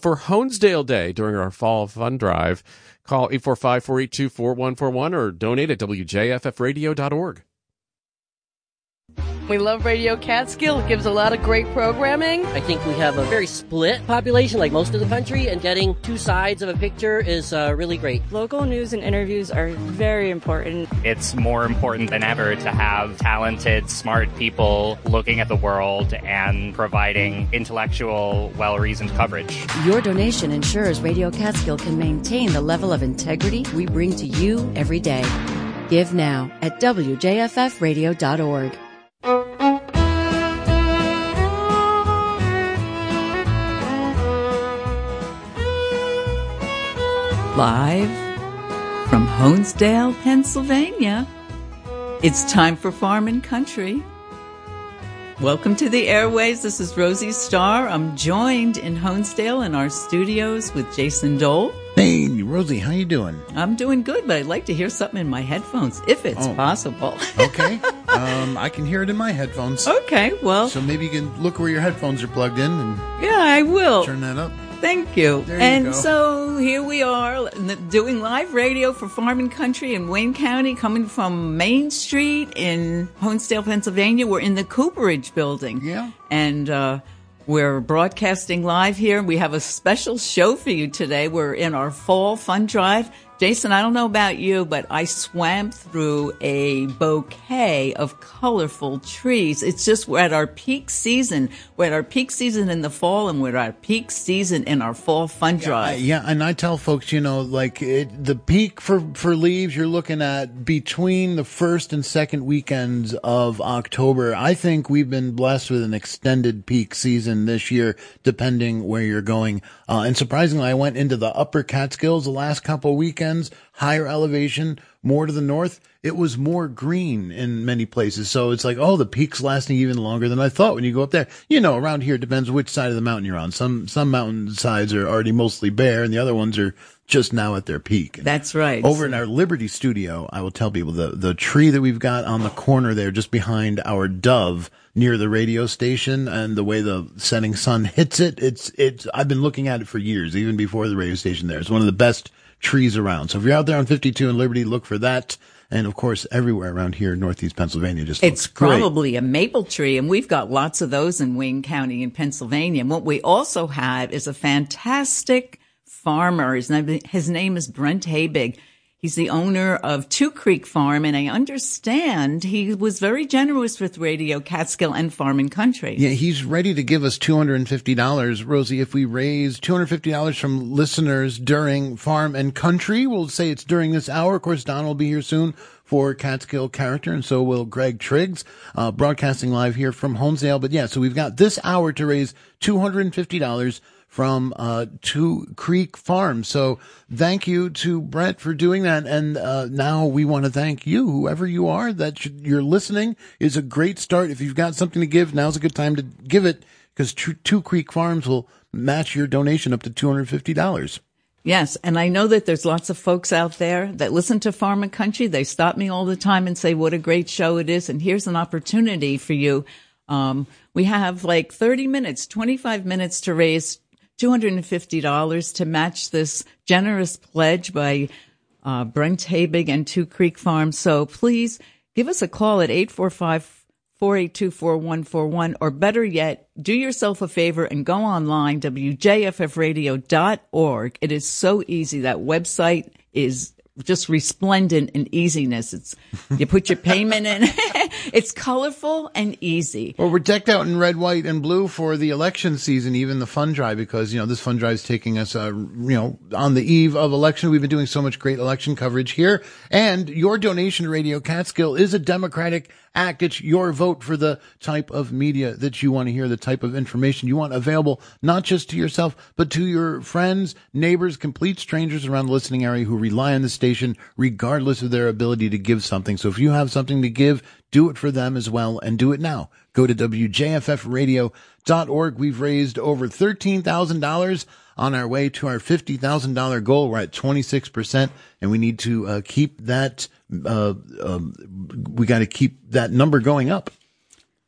for Honesdale Day during our fall fund drive. Call 845-482-4141 or donate at wjffradio.org. We love Radio Catskill. It gives a lot of great programming. I think we have a very split population, like most of the country, and getting two sides of a picture is really great. Local news and interviews are very important. It's more important than ever to have talented, smart people looking at the world and providing intellectual, well-reasoned coverage. Your donation ensures Radio Catskill can maintain the level of integrity we bring to you every day. Give now at wjffradio.org. Live from Honesdale, Pennsylvania, it's time for Farm and Country. Welcome to the airways. This is Rosie Starr. I'm joined in Honesdale in our studios with Jason Dole. Hey, Rosie, how you doing? I'm doing good, but I'd like to hear something in my headphones, if it's possible. Okay. I can hear it in my headphones. Okay, well. So maybe you can look where your headphones are plugged in and yeah, I will. Turn that up. Thank you. There you go. So here we are doing live radio for Farm and Country in Wayne County, coming from Main Street in Honesdale, Pennsylvania. We're in the Cooperage building. Yeah. And we're broadcasting live here. We have a special show for you today. We're in our fall fund drive. Jason, I don't know about you, but I swam through a bouquet of colorful trees. It's just we're at our peak season. We're at our peak season in the fall, and we're at our peak season in our fall fund drive. Yeah, and I tell folks, the peak for leaves, you're looking at between the first and second weekends of October. I think we've been blessed with an extended peak season this year, depending where you're going. And surprisingly, I went into the Upper Catskills the last couple of weekends. Higher elevation, more to the north, it was more green in many places. So it's like, the peak's lasting even longer than I thought when you go up there. Around here, it depends which side of the mountain you're on. Some mountain sides are already mostly bare, and the other ones are just now at their peak. That's right. Over in our Liberty studio, I will tell people the tree that we've got on the corner there, just behind our dove, near the radio station, and the way the setting sun hits it, it's I've been looking at it for years, even before the radio station there. It's one of the best trees around. So if you're out there on 52 in Liberty, look for that. And of course, everywhere around here in Northeast Pennsylvania, just it's looks great. Probably a maple tree, and we've got lots of those in Wayne County in Pennsylvania. And what we also have is a fantastic farmer. His name is Brent Habig. He's the owner of Two Creek Farm, and I understand he was very generous with Radio Catskill and Farm and Country. Yeah, he's ready to give us $250, Rosie, if we raise $250 from listeners during Farm and Country. We'll say it's during this hour. Of course, Don will be here soon for Catskill Character, and so will Greg Triggs, broadcasting live here from Honesdale. But yeah, so we've got this hour to raise $250 from Two Creek Farm. So thank you to Brent for doing that. And now we want to thank you, whoever you are, that you're listening is a great start. If you've got something to give, now's a good time to give it, because Two Creek Farms will match your donation up to $250. Yes, and I know that there's lots of folks out there that listen to Farm and Country. They stop me all the time and say what a great show it is, and here's an opportunity for you. We have like 30 minutes, 25 minutes to raise $250 to match this generous pledge by Brent Habig and Two Creek Farm. So please give us a call at 845-482-4141, or better yet, do yourself a favor and go online, wjffradio.org. It is so easy. That website is just resplendent in easiness. You put your payment in. It's colorful and easy. Well, we're decked out in red, white, and blue for the election season, even the fund drive, because, this fund drive is taking us, on the eve of election. We've been doing so much great election coverage here. And your donation to Radio Catskill is a democratic act. It's your vote for the type of media that you want to hear, the type of information you want available, not just to yourself, but to your friends, neighbors, complete strangers around the listening area who rely on the station, regardless of their ability to give something. So if you have something to give, do it for them as well, and do it now. Go to wjffradio.org. We've raised over $13,000 on our way to our $50,000 goal. We're at 26%, and we need to keep that. We got to keep that number going up.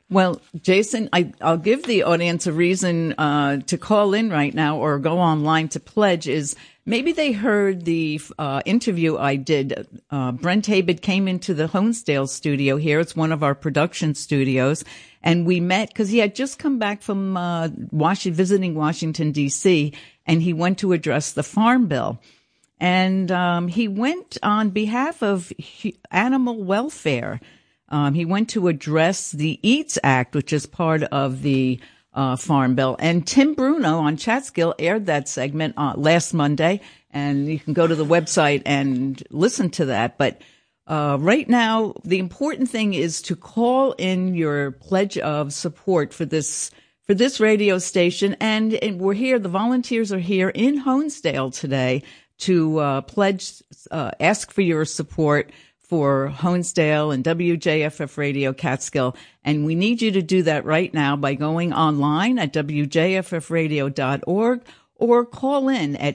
Well, Jason, I'll give the audience a reason to call in right now or go online to pledge is maybe they heard the interview I did. Brent Habig came into the Honesdale studio here. It's one of our production studios. And we met because he had just come back from visiting Washington, D.C., and he went to address the Farm Bill. And he went on behalf of animal welfare. He went to address the EATS Act, which is part of the Farm Bill. And Tim Bruno on Catskill aired that segment last Monday, and you can go to the website and listen to that. But right now, the important thing is to call in your pledge of support for this radio station. And we're here, the volunteers are here in Honesdale today to pledge, ask for your support for Honesdale and WJFF Radio Catskill. And we need you to do that right now by going online at WJFFradio.org or call in at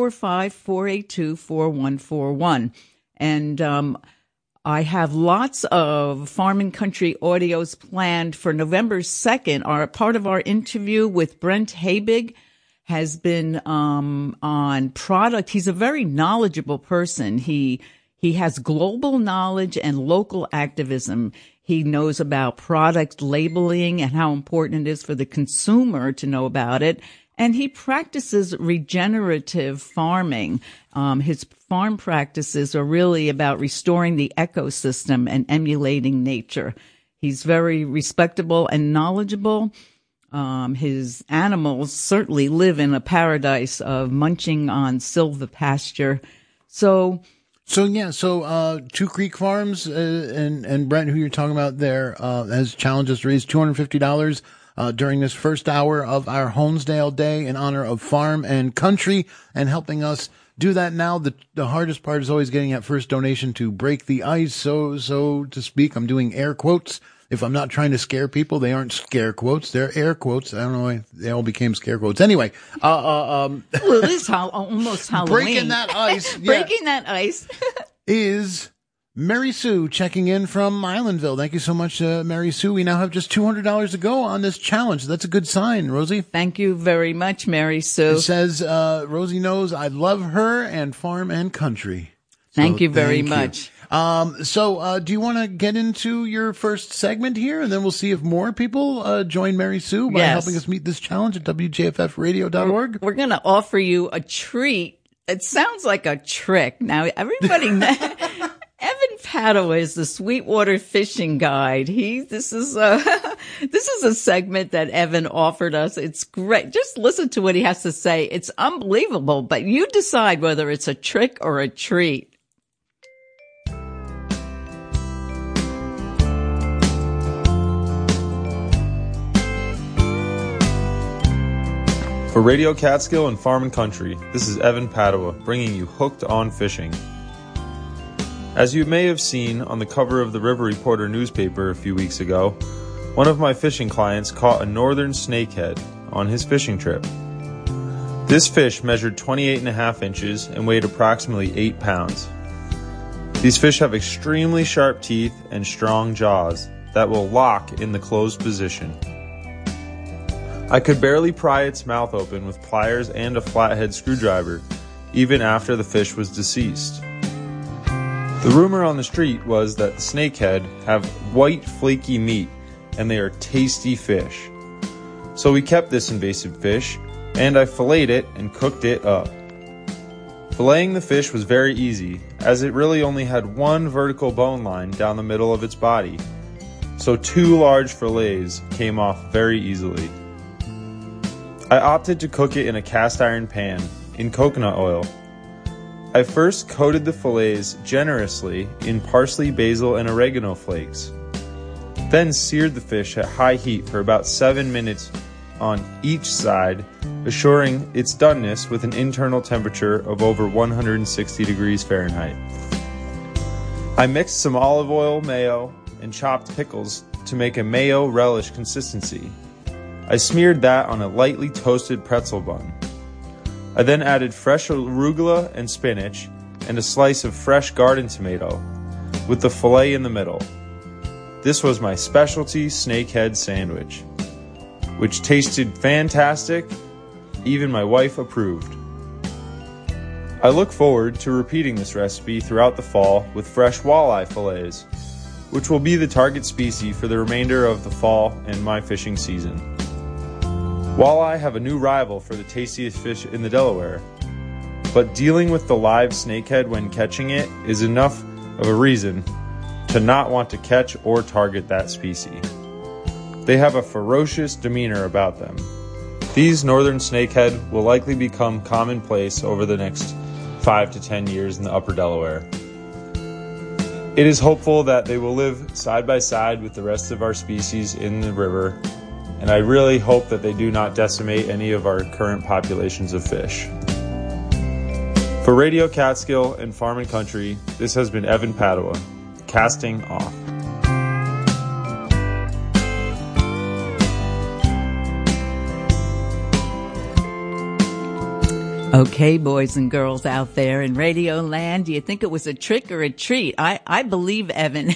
845-482-4141. And I have lots of Farm and Country audios planned for November 2nd. Part of our interview with Brent Habig has been on product. He's a very knowledgeable person. He has global knowledge and local activism. He knows about product labeling and how important it is for the consumer to know about it. And he practices regenerative farming. His farm practices are really about restoring the ecosystem and emulating nature. He's very respectable and knowledgeable. His animals certainly live in a paradise of munching on silver pasture. So Two Creek Farms and Brent, who you're talking about there, has challenged us to raise $250 during this first hour of our Honesdale Day in honor of Farm and Country, and helping us do that now. The hardest part is always getting that first donation to break the ice, so to speak. I'm doing air quotes. If I'm not trying to scare people, they aren't scare quotes. They're air quotes. I don't know why they all became scare quotes. Anyway, well, it is almost Halloween. Breaking that ice. Breaking that ice. is Mary Sue checking in from Islandville. Thank you so much, Mary Sue. We now have just $200 to go on this challenge. That's a good sign, Rosie. Thank you very much, Mary Sue. It says, Rosie knows I love her and Farm and Country. Thank you very much. So do you want to get into your first segment here, and then we'll see if more people join Mary Sue by helping us meet this challenge at WJFFradio.org? We're going to offer you a treat. It sounds like a trick. Now, everybody Evan Padua is the Sweetwater Fishing Guide. This is a segment that Evan offered us. It's great. Just listen to what he has to say. It's unbelievable, but you decide whether it's a trick or a treat. For Radio Catskill and Farm and Country, this is Evan Padua bringing you Hooked on Fishing. As you may have seen on the cover of the River Reporter newspaper a few weeks ago, one of my fishing clients caught a northern snakehead on his fishing trip. This fish measured 28.5 inches and weighed approximately 8 pounds. These fish have extremely sharp teeth and strong jaws that will lock in the closed position. I could barely pry its mouth open with pliers and a flathead screwdriver, even after the fish was deceased. The rumor on the street was that the snakehead have white, flaky meat, and they are tasty fish. So we kept this invasive fish, and I filleted it and cooked it up. Filleting the fish was very easy, as it really only had one vertical bone line down the middle of its body, so 2 large fillets came off very easily. I opted to cook it in a cast iron pan, in coconut oil. I first coated the fillets generously in parsley, basil, and oregano flakes. Then seared the fish at high heat for about 7 minutes on each side, assuring its doneness with an internal temperature of over 160 degrees Fahrenheit. I mixed some olive oil, mayo, and chopped pickles to make a mayo relish consistency. I smeared that on a lightly toasted pretzel bun. I then added fresh arugula and spinach and a slice of fresh garden tomato with the fillet in the middle. this was my specialty snakehead sandwich, which tasted fantastic. Even my wife approved. I look forward to repeating this recipe throughout the fall with fresh walleye fillets, which will be the target species for the remainder of the fall and my fishing season. Walleye have a new rival for the tastiest fish in the Delaware, but dealing with the live snakehead when catching it is enough of a reason to not want to catch or target that species. They have a ferocious demeanor about them. These northern snakehead will likely become commonplace over the next 5 to 10 years in the upper Delaware. It is hopeful that they will live side by side with the rest of our species in the river, and I really hope that they do not decimate any of our current populations of fish. For Radio Catskill and Farm and Country, this has been Evan Padua, casting off. Okay, boys and girls out there in Radio Land, do you think it was a trick or a treat? I believe, Evan.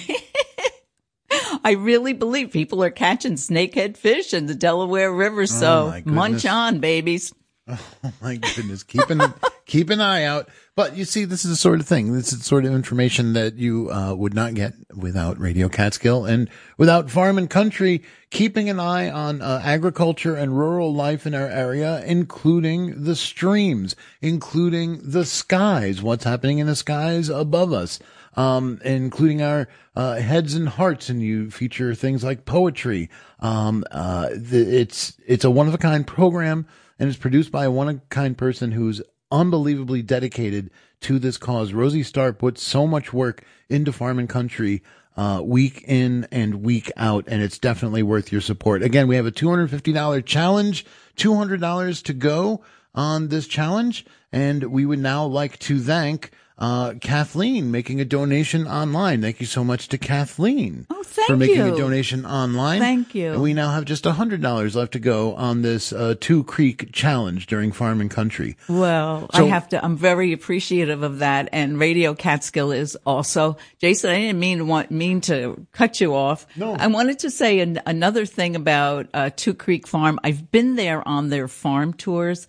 I really believe people are catching snakehead fish in the Delaware River, so munch on, babies. Oh, my goodness. Keep an eye out. But you see, this is the sort of thing. This is the sort of information that you would not get without Radio Catskill and without Farm and Country, keeping an eye on agriculture and rural life in our area, including the streams, including the skies, what's happening in the skies above us, including our heads and hearts, and you feature things like poetry. It's a one-of-a-kind program, and it's produced by a one-of-a-kind person who's unbelievably dedicated to this cause. Rosie Starr puts so much work into Farm and Country week in and week out, and it's definitely worth your support. Again, we have a $250 challenge, $200 to go on this challenge, and we would now like to thank Kathleen making a donation online. Thank you so much to Kathleen for making a donation online. Thank you. And we now have just $100 left to go on this Two Creek challenge during Farm and Country. Well, I'm very appreciative of that. And Radio Catskill is also, Jason, I didn't mean to cut you off. No. I wanted to say another thing about Two Creek Farm. I've been there on their farm tours.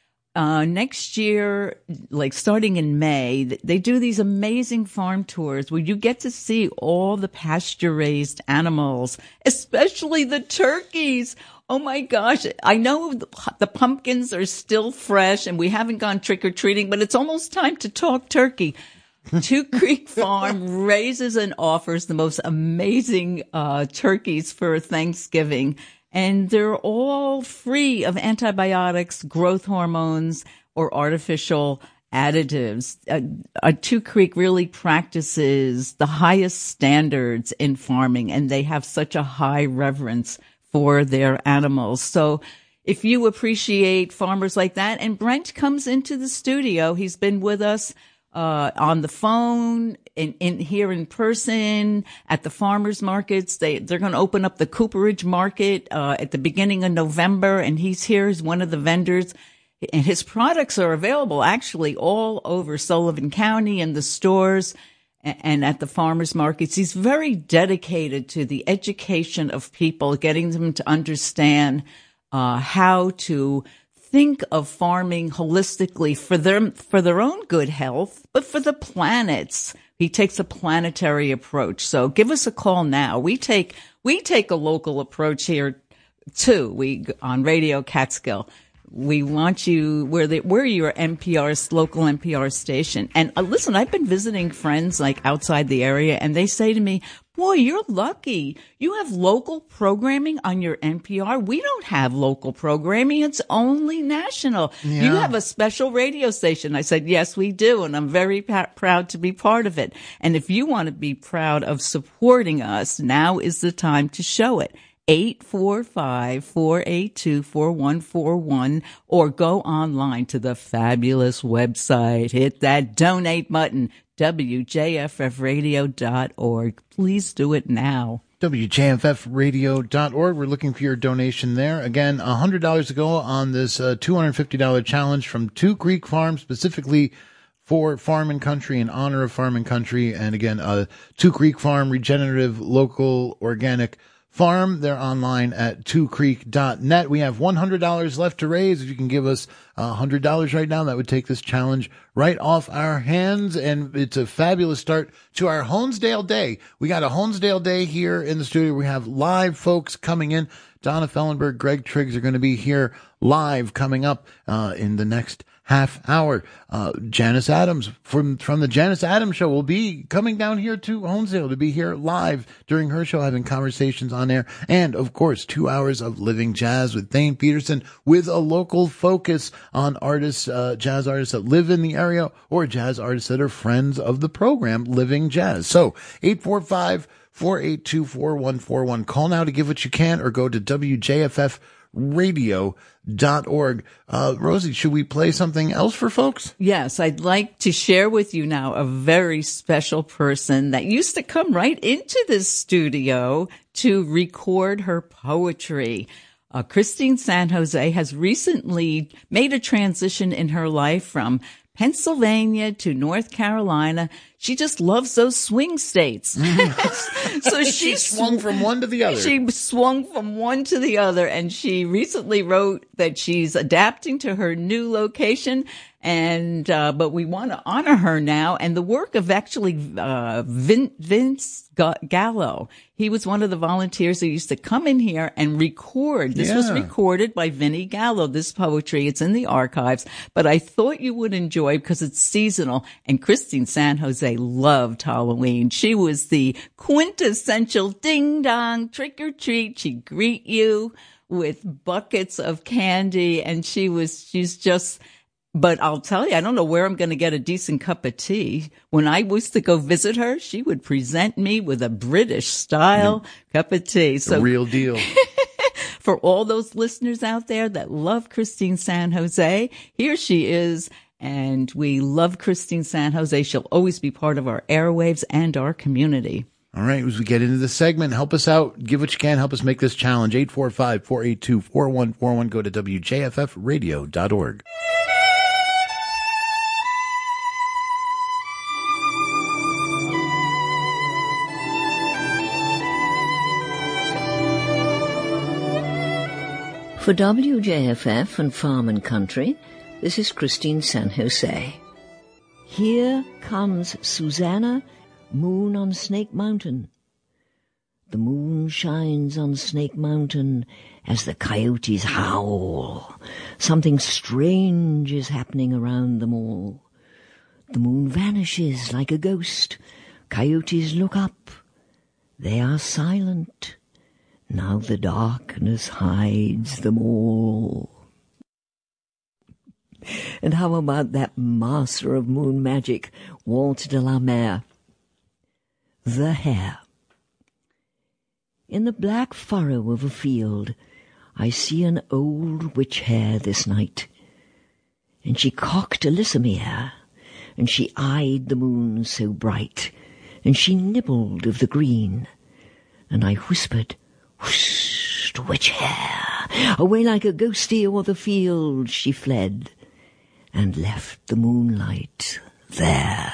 Next year, like starting in May, they do these amazing farm tours where you get to see all the pasture-raised animals, especially the turkeys. Oh my gosh. I know the pumpkins are still fresh and we haven't gone trick-or-treating, but it's almost time to talk turkey. Two Creek Farm raises and offers the most amazing turkeys for Thanksgiving. And they're all free of antibiotics, growth hormones, or artificial additives. Two Creek really practices the highest standards in farming, and they have such a high reverence for their animals. So if you appreciate farmers like that, and Brent comes into the studio, he's been with us on the phone, in here in person, at the farmers markets. They're going to open up the Cooperage Market at the beginning of November, and he's here as one of the vendors. And his products are available actually all over Sullivan County in the stores and at the farmers markets. He's very dedicated to the education of people, getting them to understand how to think of farming holistically for their own good health, but for the planet's. He takes a planetary approach. So give us a call now. We take a local approach here too. On Radio Catskill. We want you, we're your local NPR station. And listen, I've been visiting friends like outside the area, and they say to me, boy, you're lucky. You have local programming on your NPR. We don't have local programming. It's only national. Yeah. You have a special radio station. I said, yes, we do. And I'm very proud to be part of it. And if you want to be proud of supporting us, now is the time to show it. 845-482-4141, or go online to the fabulous website. Hit that donate button, WJFFradio.org. Please do it now. WJFFradio.org. We're looking for your donation there. Again, $100 to go on this $250 challenge from Two Creek Farm, specifically for Farm and Country, in honor of Farm and Country. And again, Two Creek Farm, regenerative, local, organic farm. They're online at twocreek.net. We have $100 left to raise. If you can give us $100 right now, that would take this challenge right off our hands. And it's a fabulous start to our Honesdale Day. We got a Honesdale Day here in the studio. We have live folks coming in. Donna Fellenberg, Greg Triggs are going to be here live coming up in the next half hour. Janice Adams from the Janice Adams Show will be coming down here to Honesdale to be here live during her show, having conversations on air. And of course, 2 hours of living jazz with Thane Peterson, with a local focus on artists, jazz artists that live in the area, or jazz artists that are friends of the program Living Jazz. So 845-482-4141. Call now to give what you can, or go to WJFFradio.org. Rosie, should we play something else for folks? Yes, I'd like to share with you now a very special person that used to come right into this studio to record her poetry. Christine San Jose has recently made a transition in her life from Pennsylvania to North Carolina. She just loves those swing states. So she swung from one to the other. She swung from one to the other, and she recently wrote that she's adapting to her new location. And but we want to honor her now, and the work of actually Vince Gallo. He was one of the volunteers who used to come in here and record. This was recorded by Vinnie Gallo, this poetry. It's in the archives, but I thought you would enjoy because it's seasonal. And Christine San Jose loved Halloween. She was the quintessential ding-dong, trick-or-treat. She'd greet you with buckets of candy, and she's just... But I'll tell you, I don't know where I'm going to get a decent cup of tea. When I used to go visit her, she would present me with a British style cup of tea. So the real deal. For all those listeners out there that love Christine San Jose, here she is. And we love Christine San Jose. She'll always be part of our airwaves and our community. All right, as we get into the segment, help us out. Give what you can. Help us make this challenge. 845-482-4141. Go to WJFFradio.org. For WJFF and Farm and Country, this is Christine San Jose. Here comes Susanna, moon on Snake Mountain. The moon shines on Snake Mountain as the coyotes howl. Something strange is happening around them all. The moon vanishes like a ghost. Coyotes look up. They are silent. Now the darkness hides them all. And how about that master of moon magic, Walter de la Mare? The Hare. In the black furrow of a field, I see an old witch hare this night. And she cocked a lissomer, and she eyed the moon so bright, and she nibbled of the green, and I whispered, "Whoosh, witch hare!" Away like a ghostie o'er the field she fled, and left the moonlight there.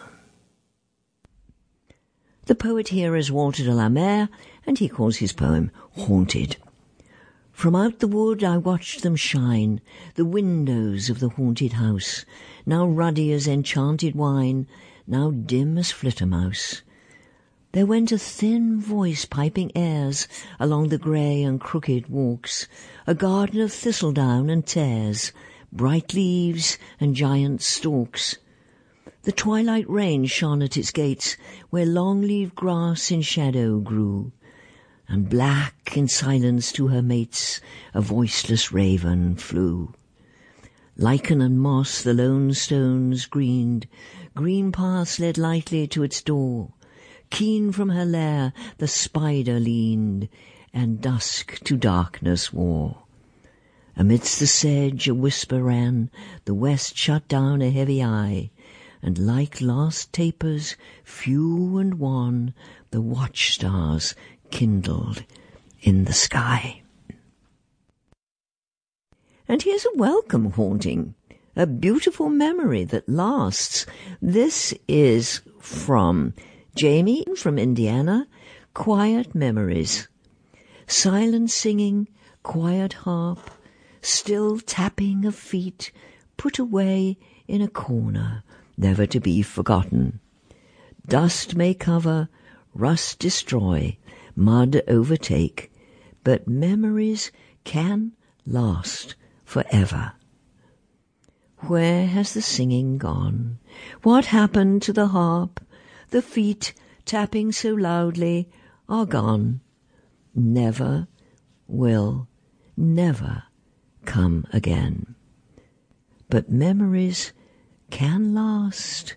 The poet here is Walter de la Mare, and he calls his poem Haunted. From out the wood I watched them shine, the windows of the haunted house, now ruddy as enchanted wine, now dim as flittermouse. There went a thin voice piping airs along the grey and crooked walks, a garden of thistledown and tares, bright leaves and giant stalks. The twilight rain shone at its gates, where long-leaved grass in shadow grew, and black in silence to her mates a voiceless raven flew. Lichen and moss the lone stones greened, green paths led lightly to its door. Keen from her lair the spider leaned, and dusk to darkness wore. Amidst the sedge a whisper ran, the west shut down a heavy eye, and like lost tapers, few and wan, the watchstars kindled in the sky. And here's a welcome haunting, a beautiful memory that lasts. This is from Jamie from Indiana. Quiet memories. Silent singing, quiet harp, still tapping of feet, put away in a corner, never to be forgotten. Dust may cover, rust destroy, mud overtake, but memories can last forever. Where has the singing gone? What happened to the harp? The feet tapping so loudly are gone. Never will never come again. But memories can last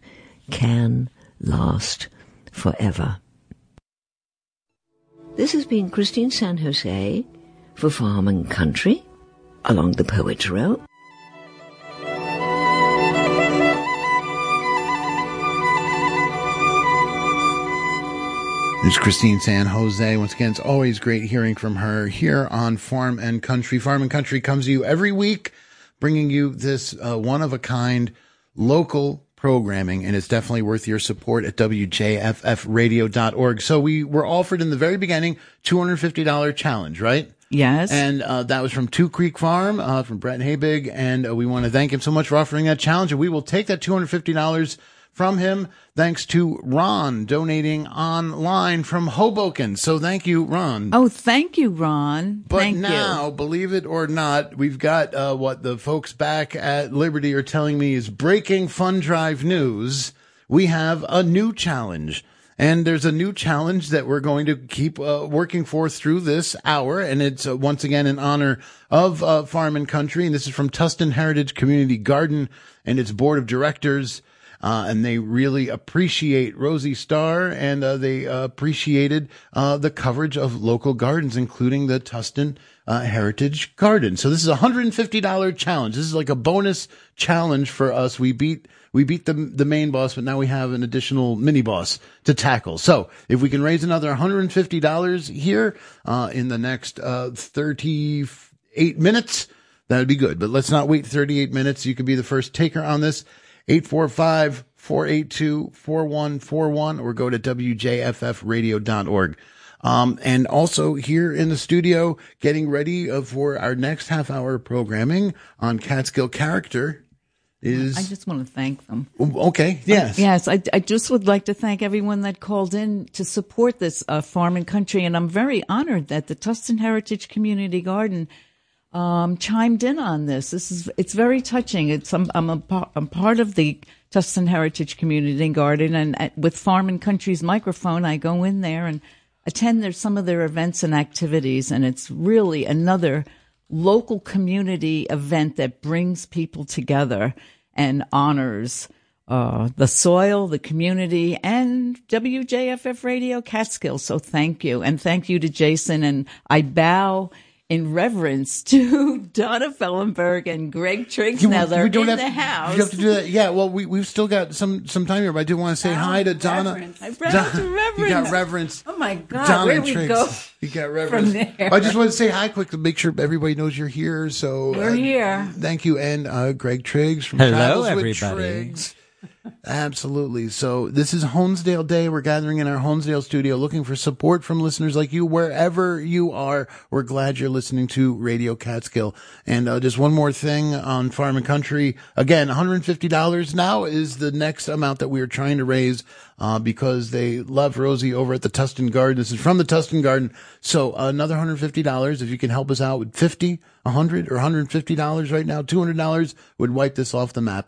forever. This has been Christine San Jose for Farm and Country along the Poets' Row. There's Christine San Jose. Once again, it's always great hearing from her here on Farm and Country. Farm and Country comes to you every week, bringing you this one-of-a-kind local programming, and it's definitely worth your support at WJFFradio.org. So we were offered in the very beginning $250 challenge, right? Yes. And that was from Two Creek Farm, from Brett Habig, and we want to thank him so much for offering that challenge, and we will take that $250 from him, thanks to Ron donating online from Hoboken. So thank you, Ron. Oh, thank you, Ron. But thank now, you. Believe it or not, we've got what the folks back at Liberty are telling me is breaking fund drive news. We have a new challenge. And there's a new challenge that we're going to keep working for through this hour. And it's once again in honor of Farm and Country. And this is from Tustin Heritage Community Garden and its board of directors. And they really appreciate Rosie Starr, and they appreciated the coverage of local gardens, including the Tustin Heritage Garden. So this is a $150 challenge. This is like a bonus challenge for us. We beat the main boss, but now we have an additional mini boss to tackle. So if we can raise another $150 here in the next 38 minutes, that would be good. But let's not wait 38 minutes. You could be the first taker on this. 845-482-4141 or go to WJFFradio.org. And also here in the studio, getting ready for our next half hour programming on Catskill Character is... I just want to thank them. Okay, yes. Yes, I just would like to thank everyone that called in to support this Farm and Country, and I'm very honored that the Tustin Heritage Community Garden chimed in on this. It's very touching. I'm part of the Tustin Heritage Community Garden, and with Farm and Country's microphone, I go in there and attend some of their events and activities, and it's really another local community event that brings people together and honors the soil, the community, and WJFF Radio Catskill. So thank you, and thank you to Jason, and I bow in reverence to Donna Fellenberg and Greg Triggs. Now they're in the house. You have to do that. Yeah, well, we've still got some time here, but I do want to say hi to Donna. Reverence. You got reverence. Oh my God, Donna where we Triggs. go? You got reverence. From there. I just want to say hi quick to make sure everybody knows you're here. So we're here. Thank you, and Greg Triggs from Hello, Travels everybody. with Triggs. Absolutely. So this is Honesdale Day. We're gathering in our Honesdale studio looking for support from listeners like you wherever you are. We're glad you're listening to Radio Catskill. And just one more thing on Farm and Country. Again, $150 now is the next amount that we are trying to raise because they love Rosie over at the Tustin Garden. This is from the Tustin Garden. So another $150 if you can help us out with $50, $100, or $150 right now. $200 would wipe this off the map.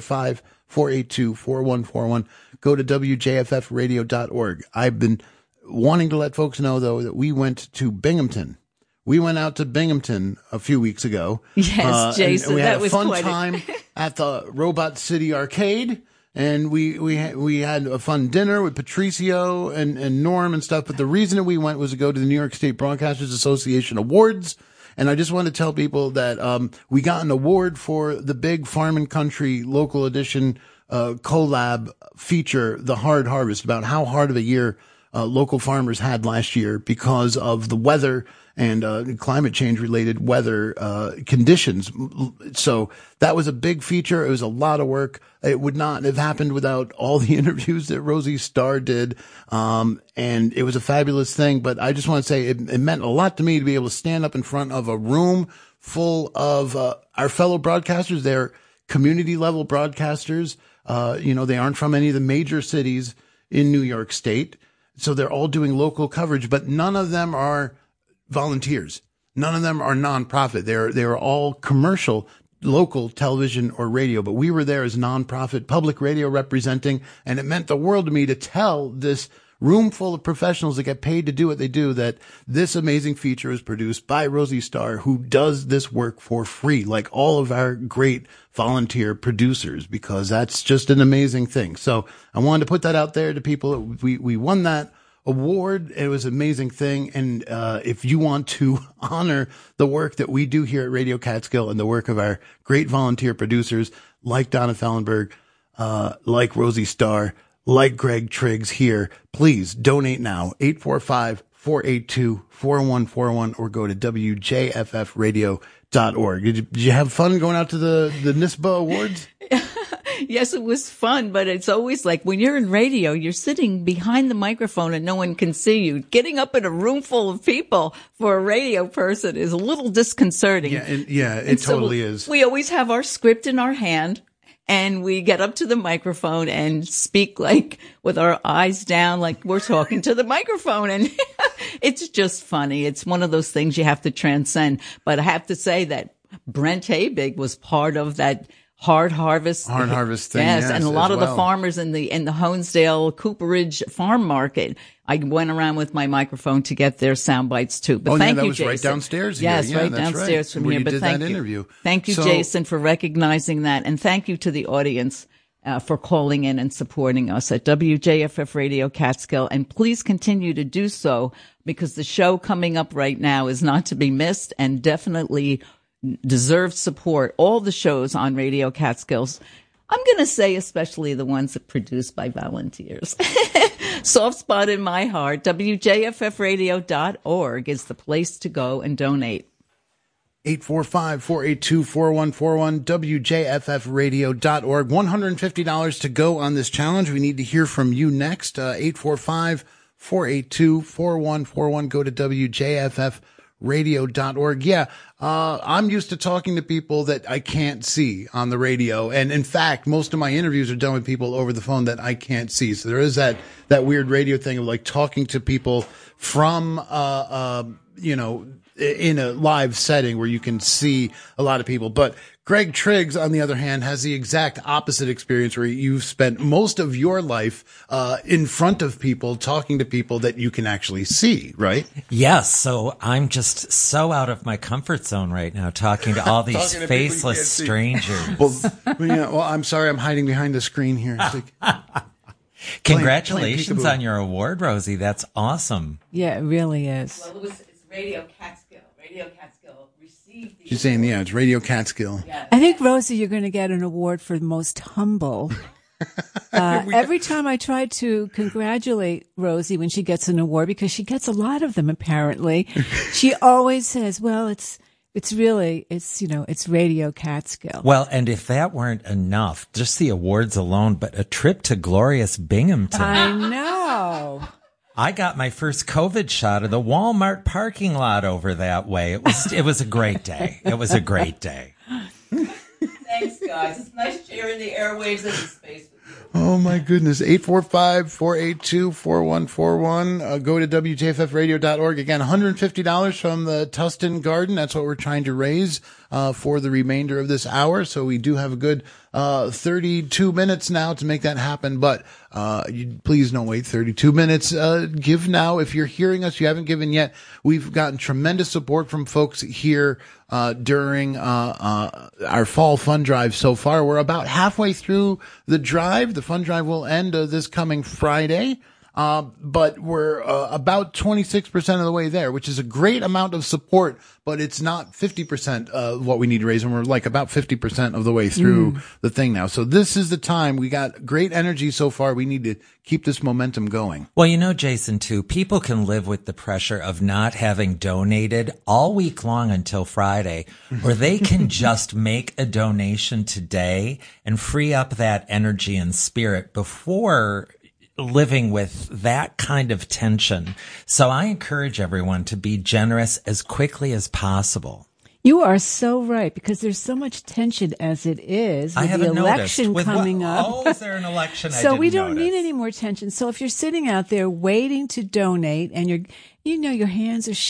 845-482-4141. Go to WJFFradio.org. I've been wanting to let folks know, though, that we went to Binghamton. We went out to Binghamton a few weeks ago. Yes, Jason, and we had that was a fun quite time at the Robot City Arcade. And we had a fun dinner with Patricio and Norm and stuff. But the reason that we went was to go to the New York State Broadcasters Association Awards. And I just want to tell people that we got an award for the big Farm and Country local edition collab feature, The Hard Harvest, about how hard of a year local farmers had last year because of the weather and climate change related weather conditions. So that was a big feature. It was a lot of work. It would not have happened without all the interviews that Rosie Starr did. And it was a fabulous thing. But I just want to say it meant a lot to me to be able to stand up in front of a room full of our fellow broadcasters. They're community level broadcasters. They aren't from any of the major cities in New York State. So they're all doing local coverage, but none of them are volunteers. None of them are nonprofit. They're all commercial, local television or radio, but we were there as nonprofit public radio representing, and it meant the world to me to tell this room full of professionals that get paid to do what they do that this amazing feature is produced by Rosie Starr, who does this work for free, like all of our great volunteer producers, because that's just an amazing thing. So I wanted to put that out there to people. We won that award. It was an amazing thing. And if you want to honor the work that we do here at Radio Catskill and the work of our great volunteer producers like Donna Fellenberg, like Rosie Starr, like Greg Triggs here, please donate now. 845-482-4141 or go to WJFFradio.org. Did you have fun going out to the NISBA Awards? Yes, it was fun, but it's always like when you're in radio, you're sitting behind the microphone and no one can see you. Getting up in a room full of people for a radio person is a little disconcerting. It totally is. We always have our script in our hand and we get up to the microphone and speak like with our eyes down, like we're talking to the microphone. And it's just funny. It's one of those things you have to transcend. But I have to say that Brent Habig was part of that hard harvest thing. Yes, and a lot of the farmers in the Honesdale Cooperage farm market. I went around with my microphone to get their sound bites too. But thank you, that was Jason. Right downstairs here. Yes, right downstairs from here. But thank you. Interview. Thank you, Jason, for recognizing that, and thank you to the audience for calling in and supporting us at WJFF Radio Catskill. And please continue to do so, because the show coming up right now is not to be missed and definitely deserves support. All the shows on Radio Catskills, I'm going to say especially the ones that are produced by volunteers. Soft spot in my heart. WJFFradio.org is the place to go and donate. 845-482-4141, WJFFradio.org. $150 to go on this challenge. We need to hear from you next. 845-482-4141. Go to WJFFradio.org. Yeah, I'm used to talking to people that I can't see on the radio. And in fact, most of my interviews are done with people over the phone that I can't see. So there is that weird radio thing of like talking to people from, in a live setting where you can see a lot of people. But Greg Triggs, on the other hand, has the exact opposite experience, where you've spent most of your life in front of people, talking to people that you can actually see, right? Yes. So I'm just so out of my comfort zone right now, talking to all these faceless strangers. Well, I'm sorry, I'm hiding behind the screen here. Congratulations on your award, Rosie. That's awesome. Yeah, it really is. Well, it's Radio Catskill. Radio Catskill received the She's saying, yeah, it's Radio Catskill. Yeah. I think, Rosie, you're going to get an award for most humble. Every time I try to congratulate Rosie when she gets an award, because she gets a lot of them apparently, she always says, well, it's Radio Catskill. Well, and if that weren't enough, just the awards alone, but a trip to glorious Binghamton. I know. I got my first COVID shot of the Walmart parking lot over that way. It was a great day. It was a great day. Thanks, guys. It's nice sharing the airwaves and the space with you. Oh, my goodness. 845-482-4141. Go to WJFFradio.org. Again, $150 from the Tustin Garden. That's what we're trying to raise for the remainder of this hour. So we do have a good 32 minutes now to make that happen. But please don't wait 32 minutes. Give now. If you're hearing us, you haven't given yet. We've gotten tremendous support from folks here during our fall fund drive so far. We're about halfway through the drive. The fund drive will end this coming Friday. But we're about 26% of the way there, which is a great amount of support, but it's not 50% of what we need to raise, and we're like about 50% of the way through the thing now. So this is the time. We got great energy so far. We need to keep this momentum going. Well, you know, Jason, too, people can live with the pressure of not having donated all week long until Friday, or they can just make a donation today and free up that energy and spirit before living with that kind of tension. So I encourage everyone to be generous as quickly as possible. You are so right, because there's so much tension as it is with the election coming up. Oh, is there an election? So we don't need any more tension. So if you're sitting out there waiting to donate and your hands are